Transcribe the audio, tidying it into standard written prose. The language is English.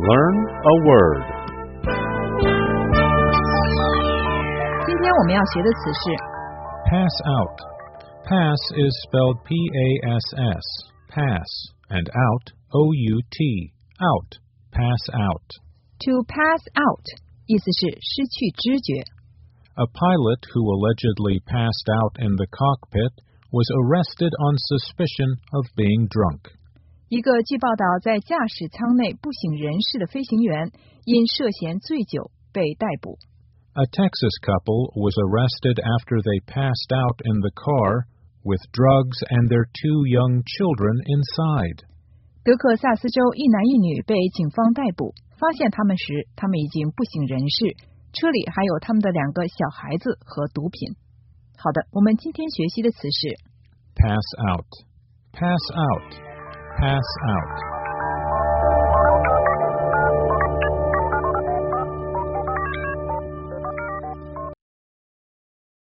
Learn a word. 今天我们要学的词是 Pass out. Pass is spelled P-A-S-S, pass, and out, O-U-T, out, pass out. to pass out 意思是失去知觉。 A pilot who allegedly passed out in the cockpit was arrested on suspicion of being drunk. 一个据报道在驾驶舱内不省人事的飞行员因涉嫌醉酒被逮捕。 A Texas couple was arrested after they passed out in the car with drugs and their 2 young children inside. 德克萨斯州一男一女被警方逮捕，发现他们时，他们已经不省人事，车里还有他们的2个小孩子和毒品。好的，我们今天学习的词是 Pass out. Pass out. Pass out.